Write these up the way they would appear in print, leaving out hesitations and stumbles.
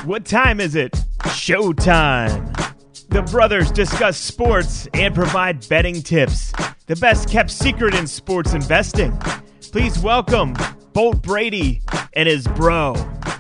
What time is it? Showtime. The brothers discuss sports and provide betting tips. The best kept secret in sports investing. Please welcome Bolt Brady and his bro.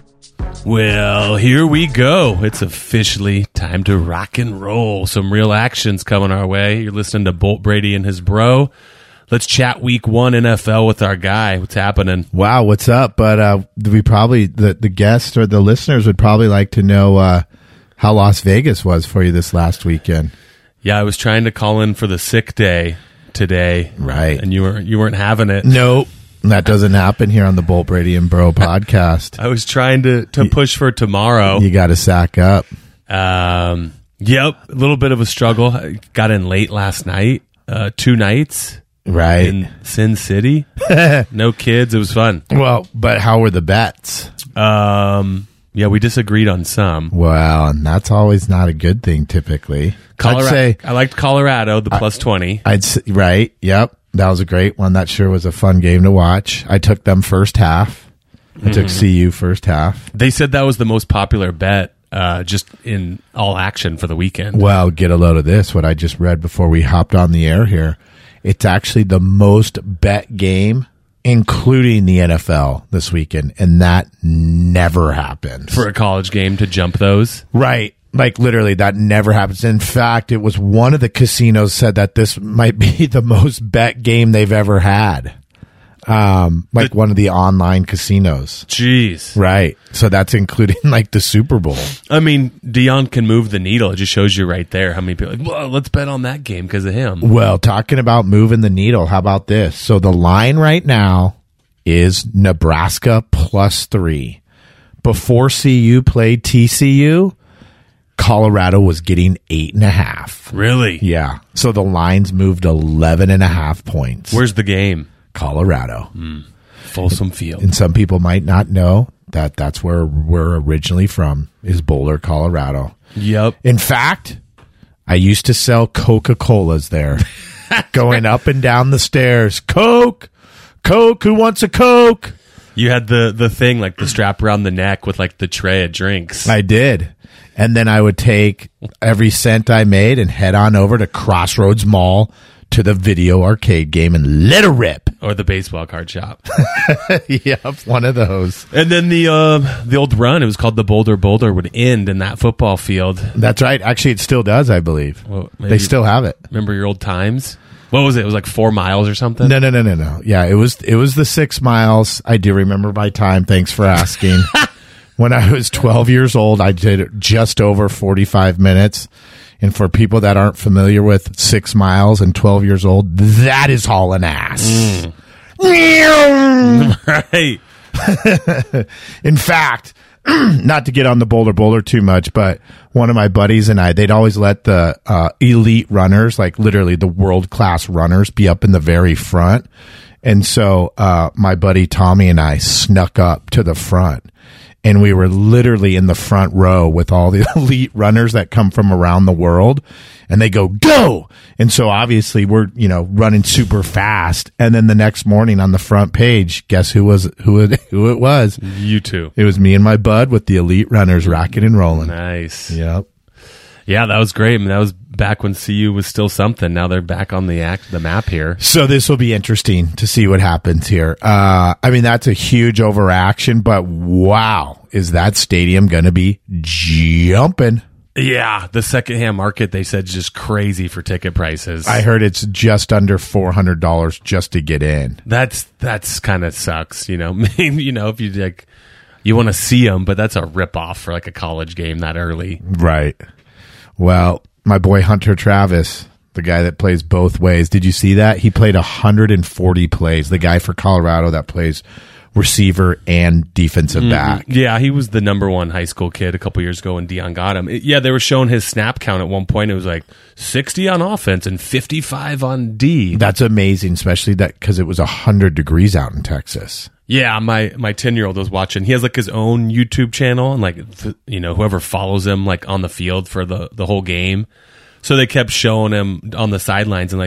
Well, here we go. It's officially time to rock and roll. Some real action's coming our way. You're listening to Bolt Brady and his bro. Let's chat week 1 NFL with our guy. What's happening? Wow, what's up? But we probably, the guests or the listeners would probably like to know how Las Vegas was for you this last weekend. Yeah, I was trying to call in for the sick day today. Right. And you weren't having it. Nope. That doesn't happen here on the Bolt Brady and Bro podcast. I was trying to push for tomorrow. You got to sack up. Yep, a little bit of a struggle. I got in late last night, 2 nights. Right. In Sin City. No kids. It was fun. Well, but how were the bets? Yeah, we disagreed on some. Well, and that's always not a good thing typically. I liked Colorado, the plus 20. I'd say, right. Yep. That was a great one. That sure was a fun game to watch. I took them first half. I took CU first half. They said that was the most popular bet just in all action for the weekend. Well, get a load of this, what I just read before we hopped on the air here. It's actually the most bet game, including the NFL this weekend, and that never happens. For a college game to jump those? Right. Like literally, that never happens. In fact, it was one of the casinos said that this might be the most bet game they've ever had. One of the online casinos. Jeez. Right. So that's including like the Super Bowl. I mean, Deion can move the needle. It just shows you right there how many people are like, well, let's bet on that game because of him. Well, talking about moving the needle, how about this? So the line right now is Nebraska plus 3. Before CU played TCU, Colorado was getting 8.5. Really? Yeah. So the lines moved 11.5 points. Where's the game? Colorado. Folsom Field. And some people might not know that that's where we're originally from, is Boulder, Colorado. Yep. In fact, I used to sell Coca-Colas there. Going up and down the stairs. Coke! Coke! Who wants a Coke? You had the thing, like the strap around the neck with like the tray of drinks. I did. And then I would take every cent I made and head on over to Crossroads Mall to the video arcade game and let her rip. Or the baseball card shop. Yep, one of those. And then the old run, it was called the Boulder would end in that football field. That's right. Actually, it still does, I believe. Well, they still have it. Remember your old times? What was it? It was like 4 miles or something? No. Yeah, it was the 6 miles. I do remember my time. Thanks for asking. When I was 12 years old, I did just over 45 minutes. And for people that aren't familiar with 6 miles and 12 years old, that is hauling ass. Right. In fact, not to get on the Boulder too much, but one of my buddies and I, they'd always let the elite runners, like literally the world-class runners, be up in the very front. And so my buddy Tommy and I snuck up to the front. And we were literally in the front row with all the elite runners that come from around the world. And they go! And so obviously we're, running super fast. And then the next morning on the front page, guess who it was? You two. It was me and my bud with the elite runners rocking and rolling. Nice. Yep. Yeah, that was great. I mean, that was back when CU was still something. Now they're back on the map here. So this will be interesting to see what happens here. I mean, that's a huge overaction, but wow, is that stadium going to be jumping? Yeah, the secondhand market, they said, is just crazy for ticket prices. I heard it's just under $400 just to get in. That's kind of sucks, I mean, if you like, you want to see them, but that's a ripoff for like a college game that early. Right. Well, my boy Hunter Travis, the guy that plays both ways, did you see that? He played 140 plays. The guy for Colorado that plays receiver and defensive back. Yeah, he was the number 1 high school kid a couple years ago when Deion got him. They were showing his snap count at one point. It was like 60 on offense and 55 on D. That's amazing, especially that because it was 100 degrees out in Texas. Yeah, my 10-year-old was watching. He has like his own YouTube channel, and like whoever follows him like on the field for the whole game. So they kept showing him on the sidelines, and like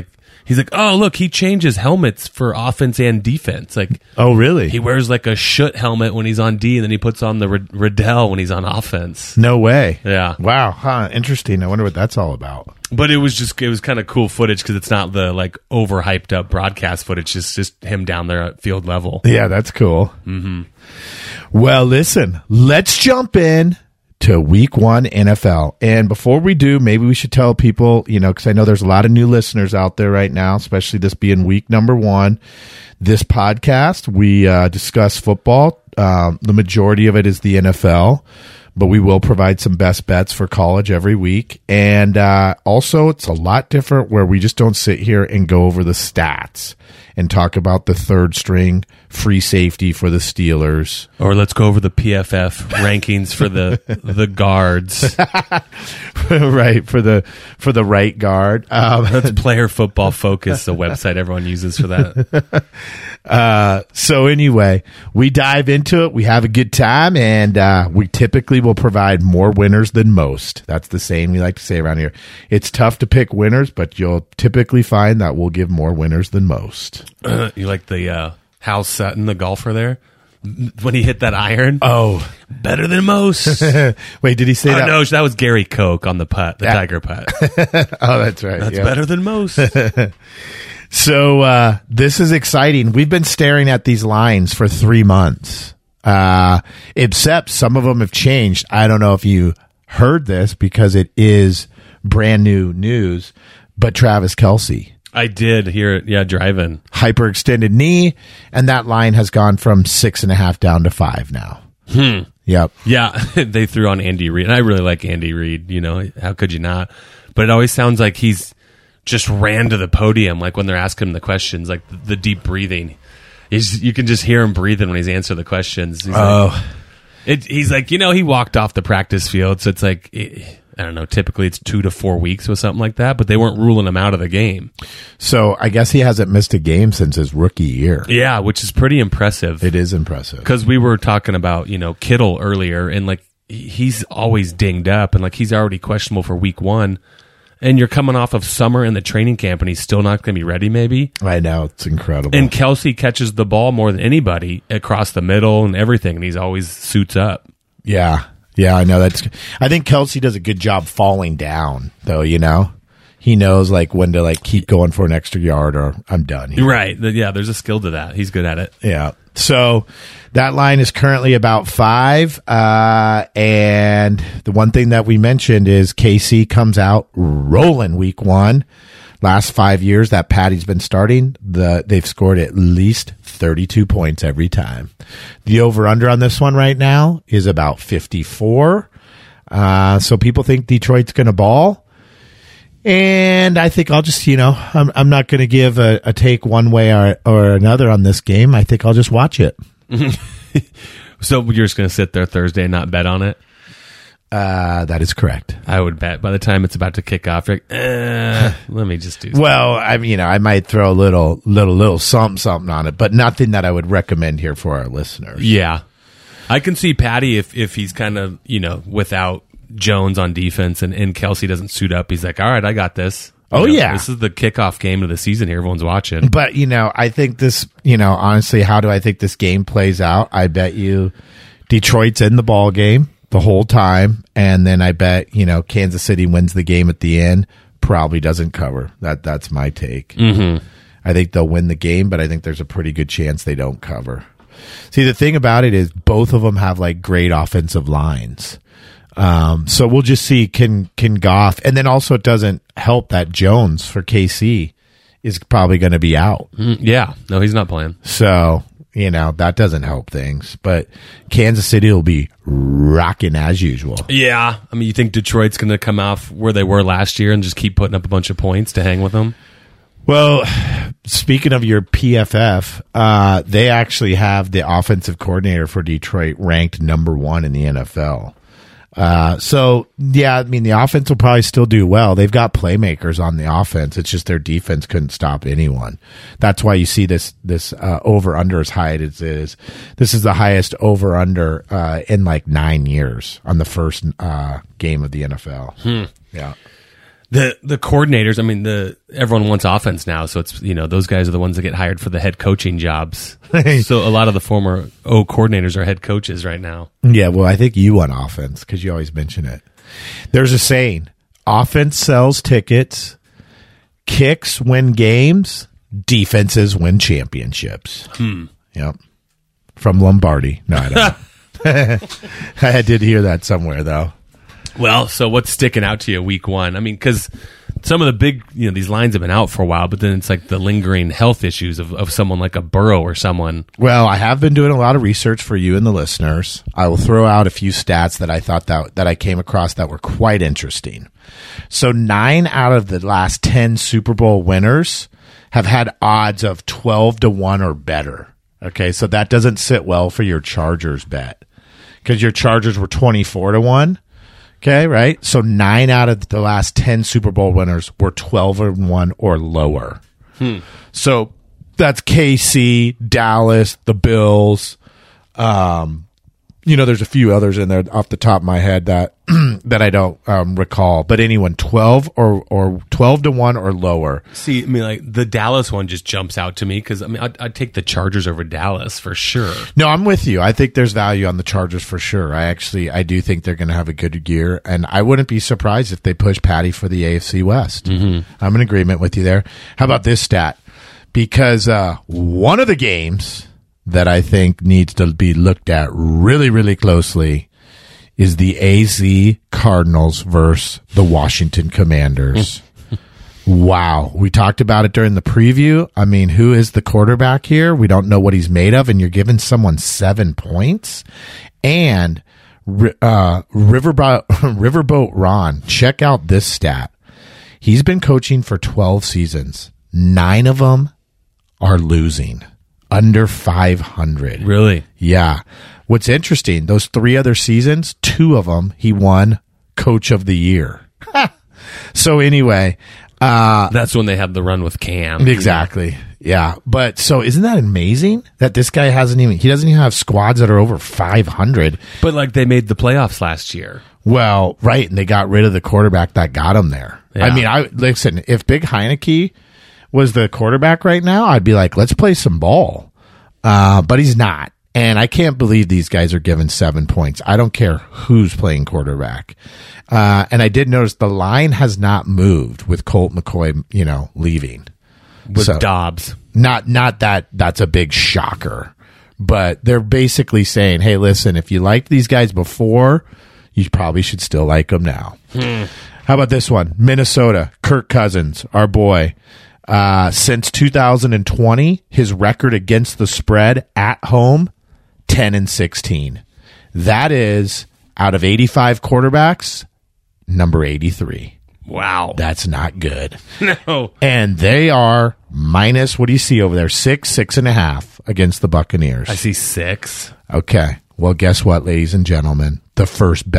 He's like, oh, look, he changes helmets for offense and defense. Like, Oh, really? he wears like a Schutt helmet when he's on D, and then he puts on the Riddell when he's on offense. No way. Yeah. Wow. Huh. Interesting. I wonder what that's all about. But it was kind of cool footage because it's not the like overhyped up broadcast footage. It's just him down there at field level. Yeah, that's cool. Mm-hmm. Well, listen, let's jump in to week 1 NFL. And before we do, maybe we should tell people, because I know there's a lot of new listeners out there right now, especially this being week number 1. This podcast, we discuss football. The majority of it is the NFL, but we will provide some best bets for college every week. And also, it's a lot different where we just don't sit here and go over the stats and talk about the third string free safety for the Steelers. Or let's go over the PFF rankings for the guards. Right, for the right guard. That's Player Football Focus, the website everyone uses for that. So anyway, we dive into it. We have a good time, and we typically will provide more winners than most. That's the saying we like to say around here. It's tough to pick winners, but you'll typically find that we'll give more winners than most. You like the Hal Sutton, the golfer there? When he hit that iron? Oh. Better than most. Wait, did he say that? No, that was Gary Koch on the putt, the Tiger putt. Oh, that's right. That's better than most. So this is exciting. We've been staring at these lines for 3 months, except some of them have changed. I don't know if you heard this because it is brand new news, but Travis Kelce. I did hear it, driving. Hyperextended knee, and that line has gone from 6.5 down to 5 now. Yep. Yeah, they threw on Andy Reid, and I really like Andy Reid. How could you not? But it always sounds like he's just ran to the podium, like when they're asking him the questions, like the deep breathing. You can just hear him breathing when he's answering the questions. He's like, he walked off the practice field, so it's like, I don't know, typically it's 2 to 4 weeks or something like that, but they weren't ruling him out of the game. So I guess he hasn't missed a game since his rookie year. Yeah, which is pretty impressive. It is impressive. Because we were talking about, Kittle earlier, and like he's always dinged up, and like he's already questionable for week 1. And you're coming off of summer in the training camp, and he's still not going to be ready, maybe. I know. It's incredible. And Kelce catches the ball more than anybody across the middle and everything, and he's always suits up. Yeah. Yeah, I know. I think Kelce does a good job falling down, though, He knows, like, when to, like, keep going for an extra yard or I'm done. Right. Yeah, there's a skill to that. He's good at it. Yeah. So that line is currently about 5. And the one thing that we mentioned is KC comes out rolling week 1. Last 5 years that Patty's been starting, they've scored at least 32 points every time. The over-under on this one right now is about 54. So people think Detroit's going to ball. And I think I'll just, I'm not going to give a take one way or another on this game. I think I'll just watch it. So you're just going to sit there Thursday and not bet on it? That is correct. I would bet by the time it's about to kick off, you're like, let me just do something. Well, I might throw a little something on it, but nothing that I would recommend here for our listeners. Yeah. I can see Patty if he's kind of, without Jones on defense and Kelce doesn't suit up, he's like, all right, I got this. Yeah. This is the kickoff game of the season here. Everyone's watching. But, I think this, honestly, how do I think this game plays out? I bet you Detroit's in the ball game the whole time, and then I bet Kansas City wins the game at the end. Probably doesn't cover. That's my take. Mm-hmm. I think they'll win the game, but I think there's a pretty good chance they don't cover. See, the thing about it is both of them have like great offensive lines. So we'll just see can Goff, and then also it doesn't help that Jones for KC is probably going to be out. Yeah, no, he's not playing. So. That doesn't help things, but Kansas City will be rocking as usual. Yeah. You think Detroit's going to come off where they were last year and just keep putting up a bunch of points to hang with them? Well, speaking of your PFF, they actually have the offensive coordinator for Detroit ranked number 1 in the NFL. So yeah, the offense will probably still do well. They've got playmakers on the offense. It's just their defense couldn't stop anyone. That's why you see this over under as high as it is. This is the highest over under in like 9 years on the first game of the NFL. Hmm. Yeah. The coordinators, I mean, everyone wants offense now, so it's, those guys are the ones that get hired for the head coaching jobs. So a lot of the former coordinators are head coaches right now. Yeah, well, I think you want offense because you always mention it. There's a saying, offense sells tickets, kicks win games, defenses win championships. Yep. From Lombardi. No, I don't. I did hear that somewhere, though. Well, so what's sticking out to you week one? I mean, because some of the big, these lines have been out for a while, but then it's like the lingering health issues of someone like a Burrow or someone. Well, I have been doing a lot of research for you and the listeners. I will throw out a few stats that I thought that I came across that were quite interesting. So 9 out of the last 10 Super Bowl winners have had odds of 12-1 or better. Okay, so that doesn't sit well for your Chargers bet because your Chargers were 24-1. Okay, right? So 9 out of the last 10 Super Bowl winners were 12-1 or lower. So that's KC, Dallas, the Bills. There's a few others in there off the top of my head that that I don't recall. But anyone 12 or 12-1 or lower. See, I mean, like the Dallas one just jumps out to me because I'd take the Chargers over Dallas for sure. No, I'm with you. I think there's value on the Chargers for sure. I do think they're going to have a good year, and I wouldn't be surprised if they push Patty for the AFC West. Mm-hmm. I'm in agreement with you there. How about this stat? Because one of the games that I think needs to be looked at really, really closely is the AZ Cardinals versus the Washington Commanders. Wow. We talked about it during the preview. I mean, who is the quarterback here? We don't know what he's made of, and you're giving someone 7 points. And Riverboat Ron, check out this stat. He's been coaching for 12 seasons. 9 of them are losing. Under 500. Really? Yeah. What's interesting, those 3 other seasons, 2 of them, he won Coach of the Year. So anyway. That's when they had the run with Cam. Exactly. Yeah. But so isn't that amazing that this guy he doesn't even have squads that are over 500. But like they made the playoffs last year. Well, right. And they got rid of the quarterback that got him there. Yeah. I mean, listen, if Big Heineke was the quarterback right now, I'd be like, let's play some ball. But he's not. And I can't believe these guys are given 7 points. I don't care who's playing quarterback. And I did notice the line has not moved with Colt McCoy, leaving. With Dobbs. Not that that's a big shocker. But they're basically saying, hey, listen, if you liked these guys before, you probably should still like them now. How about this one? Minnesota, Kirk Cousins, our boy. Since 2020, his record against the spread at home, 10-16. That is, out of 85 quarterbacks, number 83. Wow. That's not good. No. And they are minus, what do you see over there? 6.5 against the Buccaneers. I see 6. Okay. Well, guess what, ladies and gentlemen? The first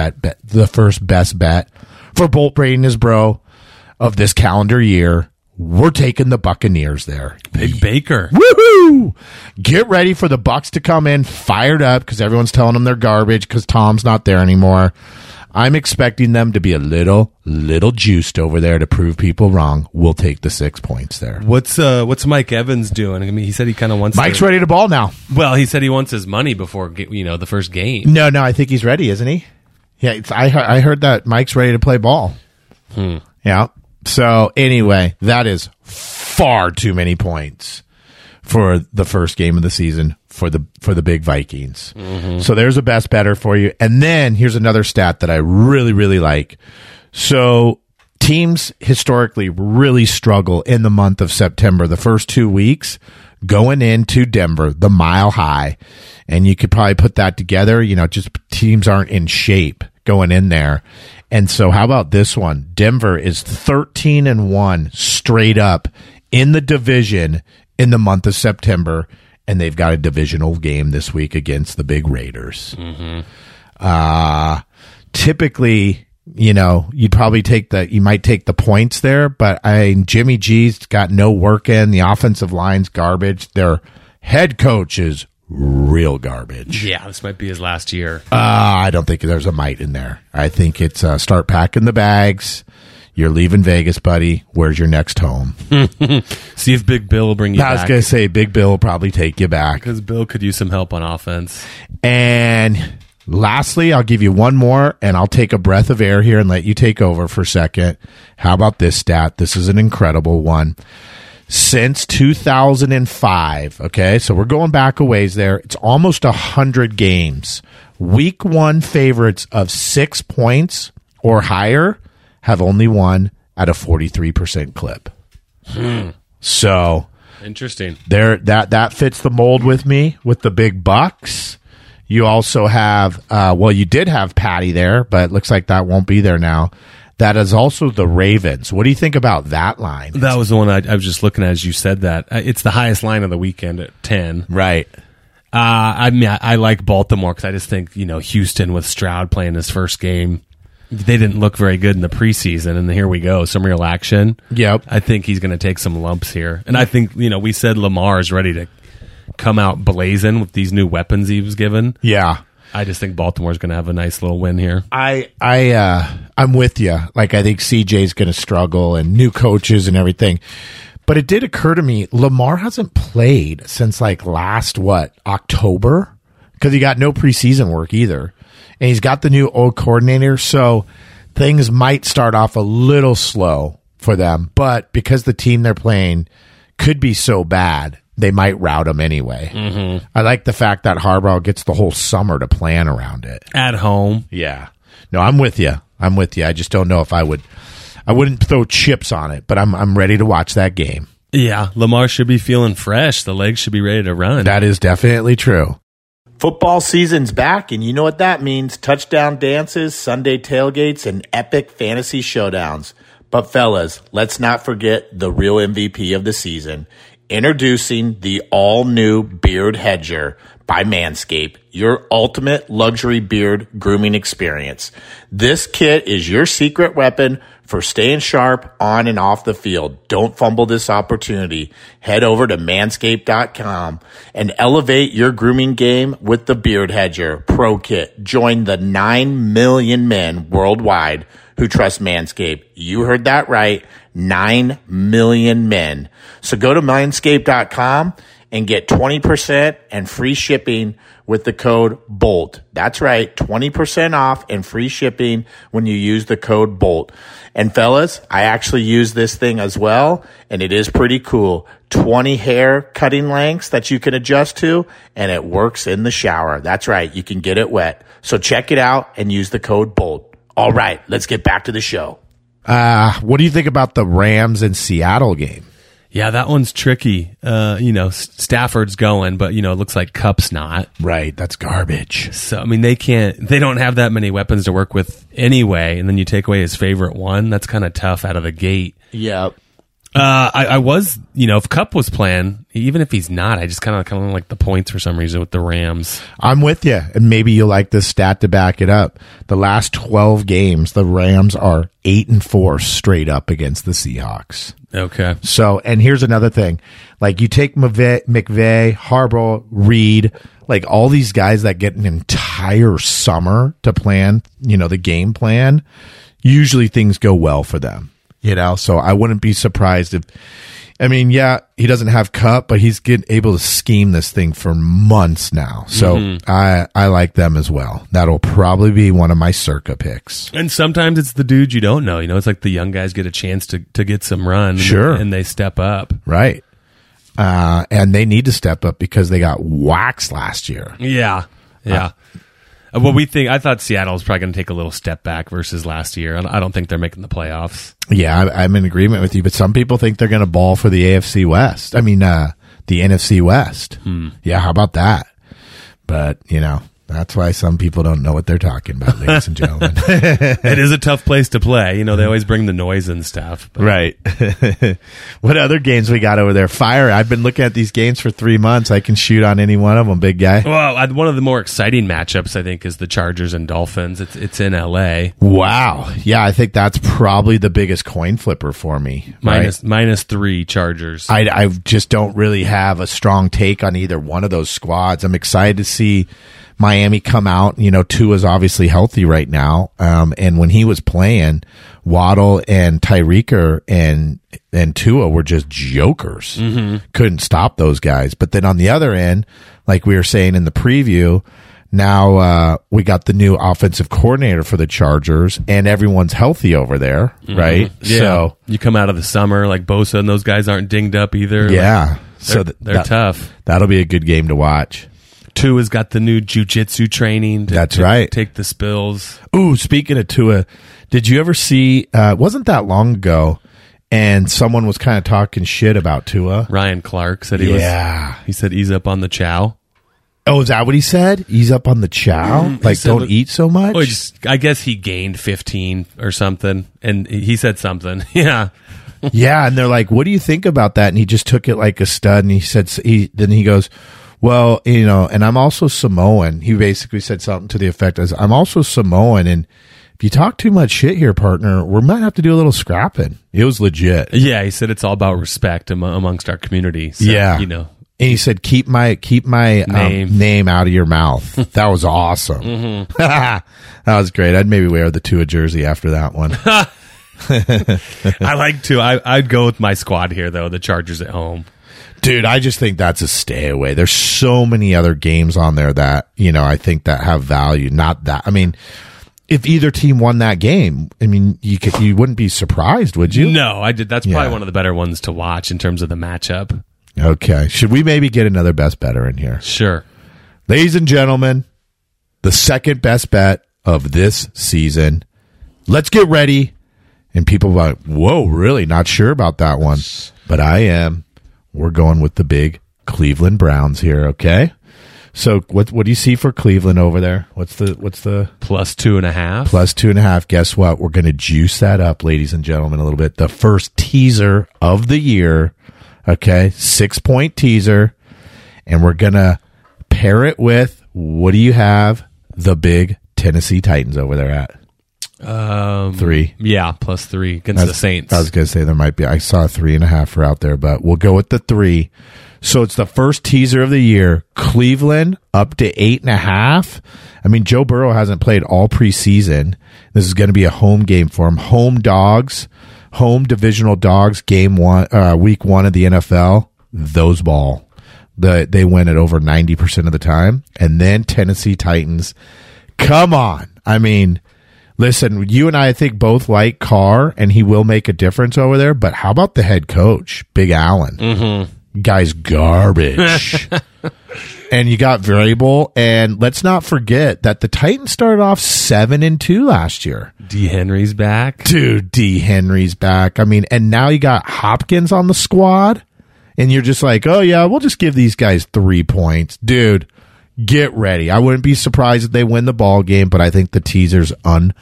best bet for Bolt Brady and his bro of this calendar year. We're taking the Buccaneers there. Big Baker. Woohoo! Get ready for the Bucs to come in fired up because everyone's telling them they're garbage because Tom's not there anymore. I'm expecting them to be a little juiced over there to prove people wrong. We'll take the 6 points there. What's Mike Evans doing? I mean, he said he kind of wants. Mike's ready to ball now. Well, he said he wants his money before the first game. No, I think he's ready, isn't he? Yeah, I heard that Mike's ready to play ball. Yeah. So anyway, that is far too many points for the first game of the season for the big Vikings. Mm-hmm. So there's a best better for you. And then here's another stat that I really, really like. So teams historically really struggle in the month of September, the first 2 weeks going into Denver, the Mile High. And you could probably put that together, just teams aren't in shape going in there. And so how about this one? Denver is 13-1 straight up in the division in the month of September, and they've got a divisional game this week against the big Raiders. Mm-hmm. Typically, you'd probably you might take the points there, but Jimmy G's got no work in. The offensive line's garbage. Their head coach is real garbage. Yeah, this might be his last year. I don't think there's a might in there. I think it's start packing the bags. You're leaving Vegas, buddy. Where's your next home? See if Big Bill will bring you I was back. going to say Big Bill will probably take you back. Because Bill could use some help on offense. And lastly, I'll give you one more, and I'll take a breath of air here and let you take over for a second. How about this stat? This is an incredible one. Since 2005, okay, so we're going back a ways there. It's almost 100 games. Week 1 favorites of 6 points or higher have only won at a 43% clip. So Interesting. there, that fits the mold with me with the big bucks. You also have, you did have Patty there, but it looks like that won't be there now. That is also the Ravens. What do you think about that line? That was the one I was just looking at as you said that. It's the highest line of the weekend at 10. Right. I like Baltimore because I just think, Houston with Stroud playing his first game, they didn't look very good in the preseason, and here we go, some real action. Yep. I think he's going to take some lumps here. And I think, we said Lamar is ready to come out blazing with these new weapons he was given. Yeah. I just think Baltimore's going to have a nice little win here. I'm with you. Like, I think CJ's going to struggle and new coaches and everything. But it did occur to me, Lamar hasn't played since last, October? Because he got no preseason work either. And he's got the new O coordinator. So things might start off a little slow for them. But because the team they're playing could be so bad, they might route him anyway. Mm-hmm. I like the fact that Harbaugh gets the whole summer to plan around it. At home. Yeah. No, I'm with you. I just don't know if I wouldn't throw chips on it, but I'm ready to watch that game. Yeah, Lamar should be feeling fresh. The legs should be ready to run. That is definitely true. Football season's back, and you know what that means. Touchdown dances, Sunday tailgates, and epic fantasy showdowns. But fellas, let's not forget the real MVP of the season. Introducing the all-new Beard Hedger by Manscaped, your ultimate luxury beard grooming experience. This kit is your secret weapon for staying sharp on and off the field. Don't fumble this opportunity. Head over to manscaped.com and elevate your grooming game with the Beard Hedger Pro Kit. Join the 9 million men worldwide who trust Manscaped. You heard that right. 9 million men. So go to manscaped.com and get 20% and free shipping with the code BOLT. That's right, 20% off and free shipping when you use the code BOLT. And fellas, I actually use this thing as well, and it is pretty cool. 20 hair cutting lengths that you can adjust to, and it works in the shower. That's right, you can get it wet. So check it out and use the code BOLT. All right, let's get back to the show. What do you think about the Rams and Seattle game? Yeah, that one's tricky. Stafford's going, but it looks like Kupp's not. Right, that's garbage. So, they don't have that many weapons to work with anyway, and then you take away his favorite one. That's kind of tough out of the gate. Yep. I was, if Kupp was playing, even if he's not, I just kind of like the points for some reason with the Rams. I'm with you, and maybe you'll like this stat to back it up. The last 12 games, the Rams are 8-4 straight up against the Seahawks. Okay. So, and here's another thing. You take McVay, Harbaugh, Reed, all these guys that get an entire summer to plan, the game plan, usually things go well for them. So I wouldn't be surprised if, he doesn't have Kupp, but he's able to scheme this thing for months now. So I like them as well. That'll probably be one of my circa picks. And sometimes it's the dudes you don't know. It's like the young guys get a chance to get some run. Sure. And they step up. Right. And they need to step up because they got waxed last year. Yeah. Yeah. I thought Seattle was probably going to take a little step back versus last year. I don't think they're making the playoffs. Yeah, I'm in agreement with you, but some people think they're going to ball for the AFC West. The NFC West. Yeah, how about that? But, that's why some people don't know what they're talking about, ladies and gentlemen. It is a tough place to play. They always bring the noise and stuff. But. Right. What other games we got over there? Fire. I've been looking at these games for 3 months. I can shoot on any one of them, big guy. Well, one of the more exciting matchups, I think, is the Chargers and Dolphins. It's in L.A. Wow. Yeah, I think that's probably the biggest coin flipper for me. -3 Chargers. I just don't really have a strong take on either one of those squads. I'm excited to see Miami come out. Tua's obviously healthy right now. And when he was playing, Waddle and Tyreek and Tua were just jokers. Couldn't stop those guys. But then on the other end, like we were saying in the preview, now we got the new offensive coordinator for the Chargers, and everyone's healthy over there, right? Yeah. So you come out of the summer, like Bosa and those guys aren't dinged up either. Yeah. They're tough. That'll be a good game to watch. Tua's got the new jiu-jitsu training. That's right. Take the spills. Ooh, speaking of Tua, did you ever see, wasn't that long ago, and someone was kind of talking shit about Tua? Ryan Clark said he said ease up on the chow. Oh, is that what he said? Ease up on the chow? Like, don't eat so much? Well, I guess he gained 15 or something, and he said something. Yeah. Yeah, and they're like, what do you think about that? And he just took it like a stud, and he said, then he goes, well, and I'm also Samoan. He basically said something to the effect as, I'm also Samoan, and if you talk too much shit here, partner, we might have to do a little scrapping. It was legit. Yeah, he said it's all about respect amongst our communody. So, yeah. And he said, keep my name out of your mouth. That was awesome. That was great. I'd maybe wear the Tua jersey after that one. I like to. I'd go with my squad here, though, the Chargers at home. Dude, I just think that's a stay away. There's so many other games on there that, I think that have value. Not that. I mean, if either team won that game, I mean, you wouldn't be surprised, would you? No, I did. That's probably one of the better ones to watch in terms of the matchup. Okay. Should we maybe get another best better in here? Sure. Ladies and gentlemen, the second best bet of this season. Let's get ready. And people are like, whoa, really? Not sure about that one. But I am. We're going with the big Cleveland Browns here, okay? So what do you see for Cleveland over there? What's the plus 2.5? Plus 2.5. Guess what? We're going to juice that up, ladies and gentlemen, a little bit. The first teaser of the year, okay? 6-point teaser. And we're going to pair it with, what do you have? The big Tennessee Titans over there at? 3. Yeah, plus 3 against the Saints. I was going to say there might be. I saw 3.5 for out there, but we'll go with the 3. So it's the first teaser of the year. Cleveland up to 8.5. I mean, Joe Burrow hasn't played all preseason. This is going to be a home game for him. Home divisional dogs. Week 1 of the NFL. Those ball. They win it over 90% of the time. And then Tennessee Titans. Come on. I mean, listen, you and I think both like Carr, and he will make a difference over there. But how about the head coach, Big Allen? Mm-hmm. Guy's garbage. And you got Vrabel, and let's not forget that the Titans started off 7-2 last year. D. Henry's back. Dude, D. Henry's back. I mean, and now you got Hopkins on the squad, and you're just like, oh, yeah, we'll just give these guys 3 points. Dude, get ready. I wouldn't be surprised if they win the ball game, but I think the teaser's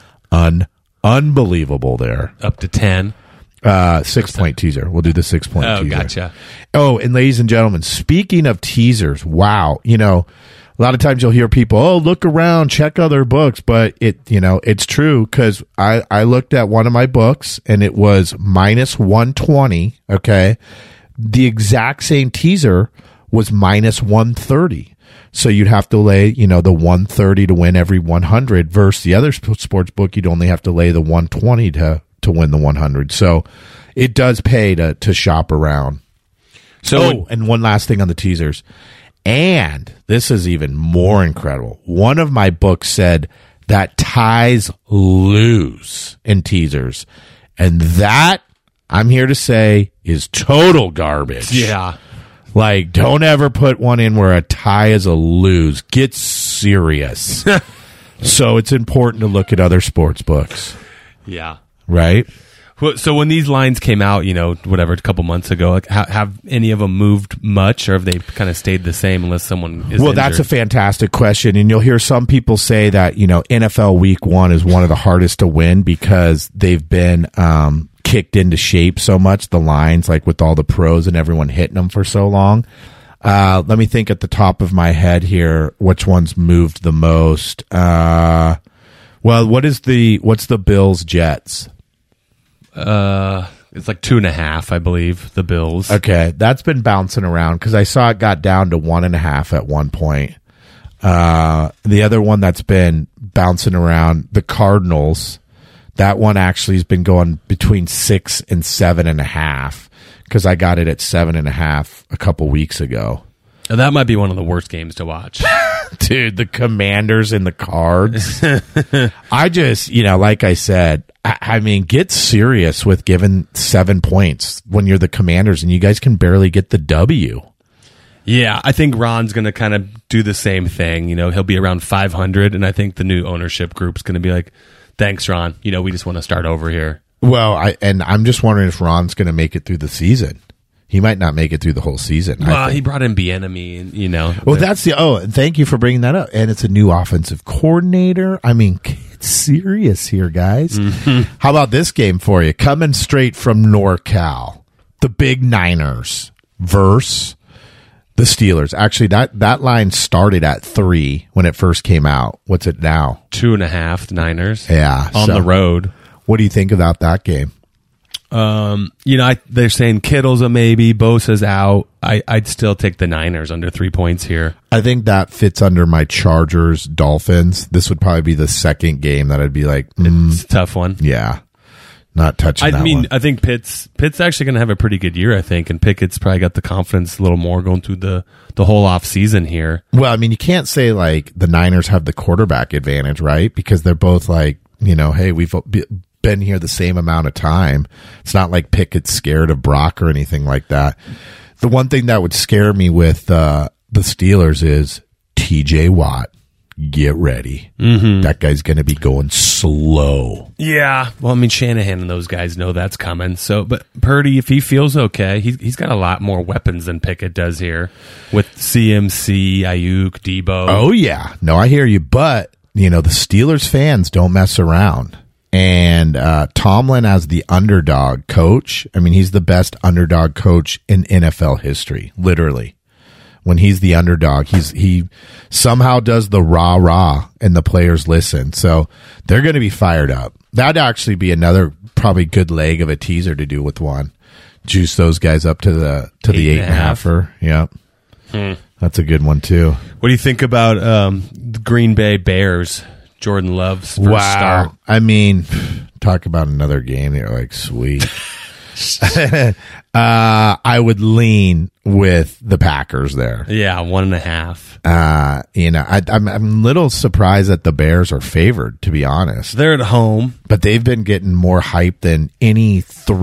unbelievable there. Up to 10. 6-point teaser. We'll do the 6-point teaser. Oh, gotcha. Oh, and ladies and gentlemen, speaking of teasers, wow. A lot of times you'll hear people, oh, look around, check other books. But it's true, because I looked at one of my books and it was minus 120. Okay. The exact same teaser was minus 130. So you'd have to lay, the 130 to win every 100 versus the other sports book. You'd only have to lay the 120 to win the 100. So it does pay to shop around. So, and one last thing on the teasers. And this is even more incredible. One of my books said that ties lose in teasers. And that, I'm here to say, is total garbage. Yeah. Like, don't ever put one in where a tie is a lose. Get serious. So it's important to look at other sports books. Yeah. Right? So when these lines came out, a couple months ago, like, have any of them moved much, or have they kind of stayed the same unless someone is injured? That's a fantastic question. And you'll hear some people say that, NFL Week 1 is one of the hardest to win because they've been kicked into shape so much, the lines, like with all the pros and everyone hitting them for so long. Let me think at the top of my head here, which one's moved the most. What's the Bills Jets? It's like 2.5, I believe, the Bills. Okay, that's been bouncing around because I saw it got down to 1.5 at one point. The other one that's been bouncing around, the Cardinals. That one actually has been going between 6 and 7.5 because I got it at 7.5 a couple weeks ago. Now, that might be one of the worst games to watch. Dude, the Commanders and the Cards. I just, like I said, I mean, get serious with giving 7 points when you're the Commanders and you guys can barely get the W. Yeah, I think Ron's going to kind of do the same thing. He'll be around 500, and I think the new ownership group's going to be like, thanks, Ron. We just want to start over here. Well, I'm just wondering if Ron's going to make it through the season. He might not make it through the whole season. Well, he brought in Bieniemy, and Well, thank you for bringing that up. And it's a new offensive coordinator. I mean, get serious here, guys. Mm-hmm. How about this game for you? Coming straight from NorCal, the big Niners versus the Steelers. Actually, that line started at 3 when it first came out. What's it now? 2.5 Niners. Yeah. On the road. What do you think about that game? They're saying Kittle's a maybe, Bosa's out. I'd still take the Niners under 3 points here. I think that fits under my Chargers Dolphins. This would probably be the second game that I'd be like, it's a tough one. Yeah. Not touching that one. I think Pitt's actually going to have a pretty good year, I think, and Pickett's probably got the confidence a little more going through the whole off season here. Well, I mean, you can't say like the Niners have the quarterback advantage, right? Because they're both like, hey, we've been here the same amount of time. It's not like Pickett's scared of Brock or anything like that. The one thing that would scare me with the Steelers is TJ Watt. Get ready. Mm-hmm. That guy's going to be going slow. Yeah. Well, I mean, Shanahan and those guys know that's coming. So, but Purdy, if he feels okay, he's got a lot more weapons than Pickett does here with CMC, Ayuk, Debo. Oh, yeah. No, I hear you. But, the Steelers fans don't mess around. And Tomlin as the underdog coach, I mean, he's the best underdog coach in NFL history, literally. When he's the underdog, he somehow does the rah-rah and the players listen. So they're going to be fired up. That'd actually be another probably good leg of a teaser to do with one. Juice those guys up to the 8.5. Yep. That's a good one too. What do you think about the Green Bay Bears? Jordan Love's first start. I mean, talk about another game. They're like, sweet. I would lean with the Packers there. Yeah, 1.5. I'm a little surprised that the Bears are favored, to be honest. They're at home, but they've been getting more hype than any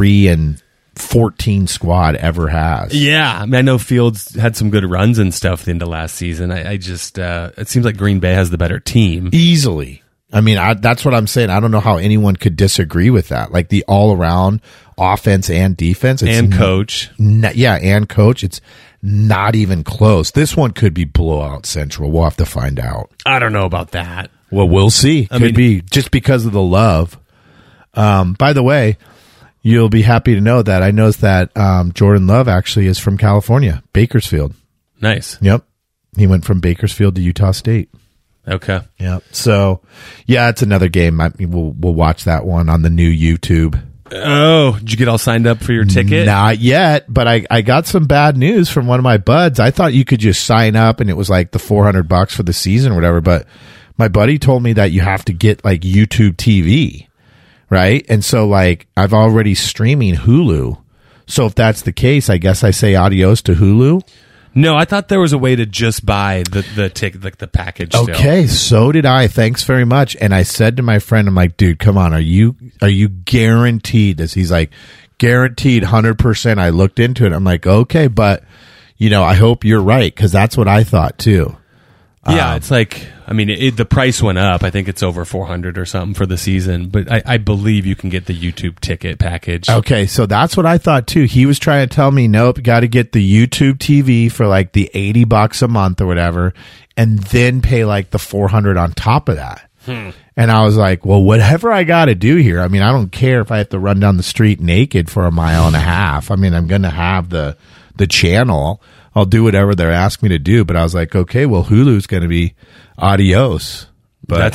3-14 squad ever has. Yeah, I mean, I know Fields had some good runs and stuff at the end of last season. I just it seems like Green Bay has the better team easily. I mean, that's what I'm saying. I don't know how anyone could disagree with that. Like the all-around offense and defense. And coach. And coach. It's not even close. This one could be blowout central. We'll have to find out. I don't know about that. Well, we'll see. Could be just because of the love. By the way, you'll be happy to know that I noticed that Jordan Love actually is from California, Bakersfield. Nice. Yep. He went from Bakersfield to Utah State. Okay. Yeah. So, yeah, it's another game. We'll watch that one on the new YouTube. Oh, did you get all signed up for your ticket? Not yet, but I got some bad news from one of my buds. I thought you could just sign up and it was like the $400 for the season or whatever, but my buddy told me that you have to get like YouTube TV, right? And so like I've already streaming Hulu. So if that's the case, I guess I say adios to Hulu. No, I thought there was a way to just buy the ticket, like the package. Okay, so did I. Thanks very much. And I said to my friend, I'm like, dude, come on, are you guaranteed this? He's like, guaranteed 100%. I looked into it. I'm like, okay, but I hope you're right because that's what I thought too. Yeah, it's like, I mean, the price went up. I think it's over $400 or something for the season, but I believe you can get the YouTube ticket package. Okay, so that's what I thought too. He was trying to tell me, nope, got to get the YouTube TV for like the $80 a month or whatever, and then pay like the $400 on top of that. And I was like, well, whatever I got to do here. I mean, I don't care if I have to run down the street naked for 1.5 miles. I mean, I'm going to have the channel. I'll do whatever they're asking me to do. But I was like, okay, well, Hulu's going to be adios. But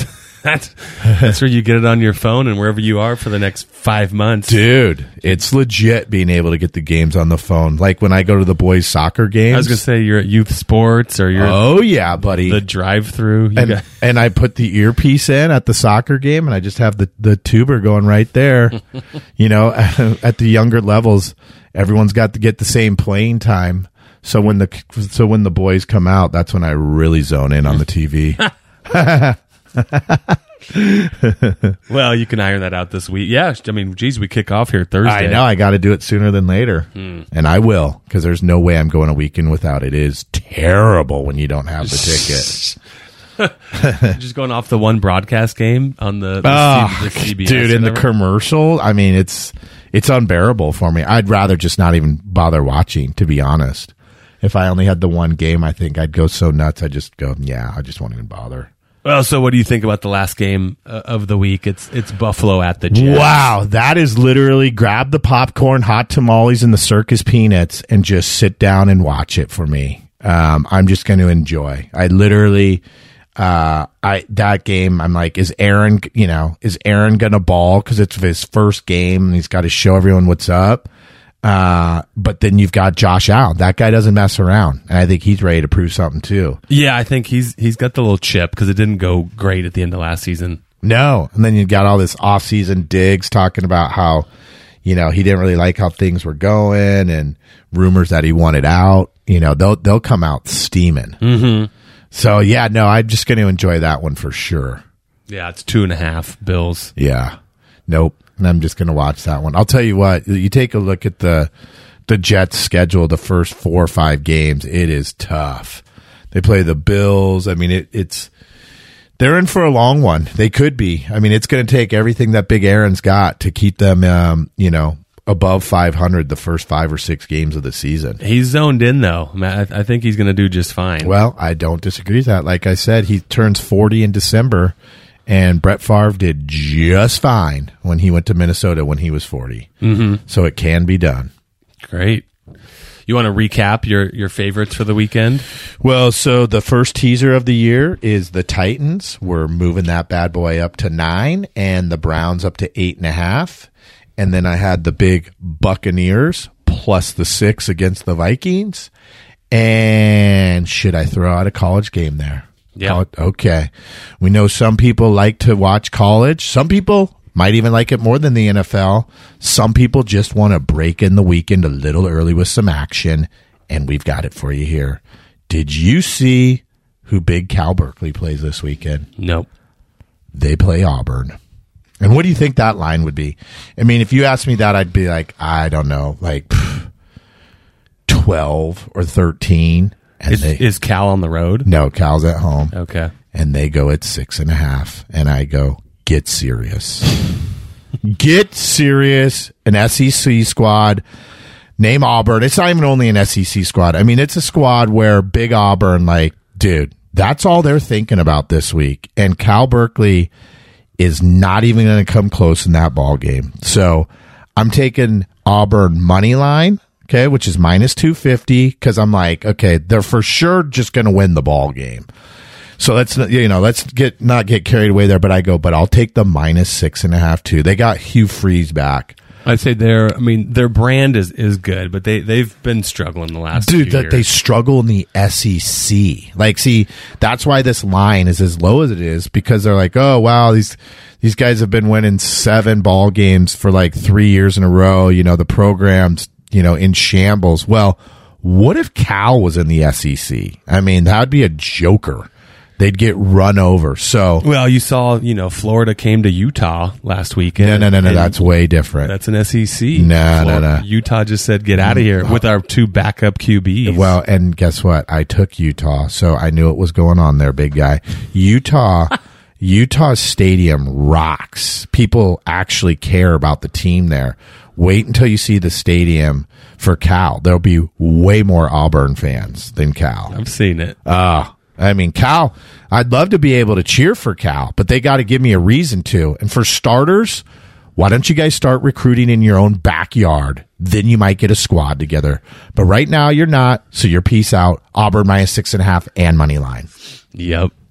That's where you get it on your phone and wherever you are for the next 5 months. Dude, it's legit being able to get the games on the phone. Like when I go to the boys' soccer games. I was going to say you're at Youth Sports or you're oh, yeah, buddy. the drive-through. And I put the earpiece in at the soccer game, and I just have the tuber going right there. You know, at the younger levels, everyone's got to get the same playing time. So when the boys come out, that's when I really zone in on the TV. Well, you can iron that out this week. Yeah, I mean, geez, we kick off here Thursday. I know. I got to do it sooner than later. And I will, because there's no way I'm going a weekend without it. It is terrible when you don't have the ticket. Just going off the one broadcast game on the CBS. Dude, in the commercial, I mean, it's unbearable for me. I'd rather just not even bother watching, to be honest. If I only had the one game, I think I'd go so nuts. I'd just go, yeah, I just won't even bother. Well, so what do you think about the last game of the week? It's Buffalo at the Jets. Wow, that is literally grab the popcorn, hot tamales, and the circus peanuts and just sit down and watch it for me. I'm just going to enjoy. I literally, that game, I'm like, is Aaron going to ball because it's his first game and he's got to show everyone what's up? But then you've got Josh Allen. That guy doesn't mess around, and I think he's ready to prove something too. Yeah, I think he's got the little chip because it didn't go great at the end of last season. No, and then you got all this off-season digs talking about how, you know, he didn't really like how things were going, and rumors that he wanted out. You know, they'll come out steaming. Mm-hmm. So yeah, no, I'm just going to enjoy that one for sure. Yeah, it's 2.5 Bills. Yeah, nope. And I'm just going to watch that one. I'll tell you what, you take a look at the Jets schedule, the first 4 or 5 games, it is tough. They play the Bills. I mean, they're in for a long one. They could be. I mean, it's going to take everything that Big Aaron's got to keep them, above 500 the first 5 or 6 games of the season. He's zoned in, though. I think he's going to do just fine. Well, I don't disagree with that. Like I said, he turns 40 in December. And Brett Favre did just fine when he went to Minnesota when he was 40. Mm-hmm. So it can be done. Great. You want to recap your favorites for the weekend? Well, so the first teaser of the year is the Titans. We're moving that bad boy up to 9 and the Browns up to 8.5. And then I had the big Buccaneers plus the 6 against the Vikings. And should I throw out a college game there? Yeah. Okay. We know some people like to watch college. Some people might even like it more than the NFL. Some people just want to break in the weekend a little early with some action, and we've got it for you here. Did you see who Big Cal Berkeley plays this weekend? Nope. They play Auburn. And what do you think that line would be? I mean, if you asked me that, I'd be like, I don't know, like 12 or 13. Is Cal on the road? No, Cal's at home. Okay. And they go at 6.5. And I go, get serious. Get serious. An SEC squad. Name Auburn. It's not even only an SEC squad. I mean, it's a squad where Big Auburn, like, dude, that's all they're thinking about this week. And Cal Berkeley is not even going to come close in that ball game. So I'm taking Auburn money line. Okay, which is minus 250 because I'm like, okay, they're for sure just going to win the ball game. So let's not get carried away there. But I'll take the minus 6.5 too. They got Hugh Freeze back. I'd say their brand is good, but they've been struggling the last few years. They struggle in the SEC. Like, see, that's why this line is as low as it is because they're like, oh wow, these guys have been winning 7 ball games for like 3 years in a row. You know, the program's in shambles. Well, what if Cal was in the SEC? I mean, that would be a joker. They'd get run over. So, well, you saw, Florida came to Utah last weekend. No. That's way different. That's an SEC. No. Utah just said, get out of here with our 2 backup QBs. Well, and guess what? I took Utah, so I knew what was going on there, big guy. Utah's stadium rocks. People actually care about the team there. Wait until you see the stadium for Cal. There'll be way more Auburn fans than Cal. I've seen it. I mean, Cal, I'd love to be able to cheer for Cal, but they got to give me a reason to. And for starters, why don't you guys start recruiting in your own backyard? Then you might get a squad together. But right now, you're not, so you're peace out. Auburn minus 6.5 and money line. Yep.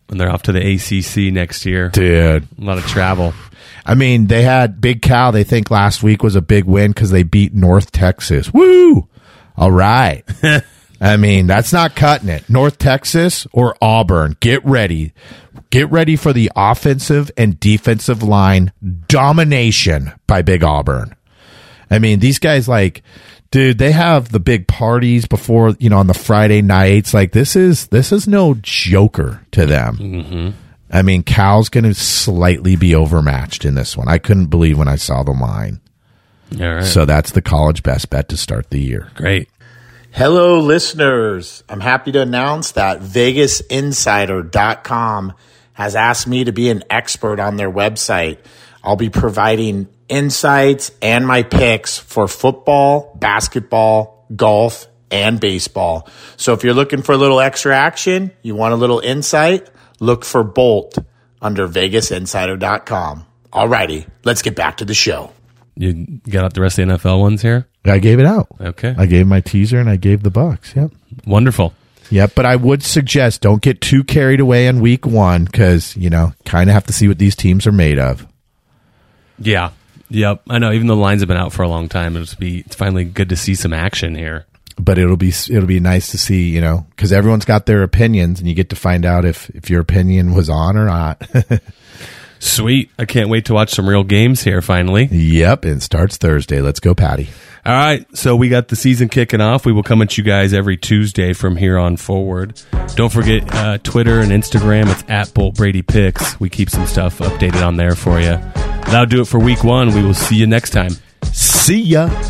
And they're off to the ACC next year. Dude. A lot of travel. I mean, they had Big Cal. They think last week was a big win because they beat North Texas. Woo! All right. I mean, that's not cutting it. North Texas or Auburn. Get ready. Get ready for the offensive and defensive line domination by Big Auburn. I mean, these guys, like, dude, they have the big parties before, on the Friday nights. Like, this is no joker to them. Mm-hmm. I mean, Cal's going to slightly be overmatched in this one. I couldn't believe when I saw the line. All right. So that's the college best bet to start the year. Great. Hello, listeners. I'm happy to announce that VegasInsider.com has asked me to be an expert on their website. I'll be providing insights and my picks for football, basketball, golf, and baseball. So if you're looking for a little extra action, you want a little insight, look for Bolt under VegasInsider.com. Alrighty, let's get back to the show. You got out the rest of the NFL ones here? I gave it out. Okay. I gave my teaser and I gave the Bucks. Yep. Wonderful. Yep, but I would suggest don't get too carried away on week one because, kind of have to see what these teams are made of. Yeah. Yep. I know. Even though the lines have been out for a long time, it's finally good to see some action here. But it'll be nice to see, because everyone's got their opinions, and you get to find out if your opinion was on or not. Sweet. I can't wait to watch some real games here finally. Yep, it starts Thursday. Let's go, Patty. All right, so we got the season kicking off. We will come at you guys every Tuesday from here on forward. Don't forget Twitter and Instagram. It's at Bolt Brady Picks. We keep some stuff updated on there for you. That'll do it for week one. We will see you next time. See ya.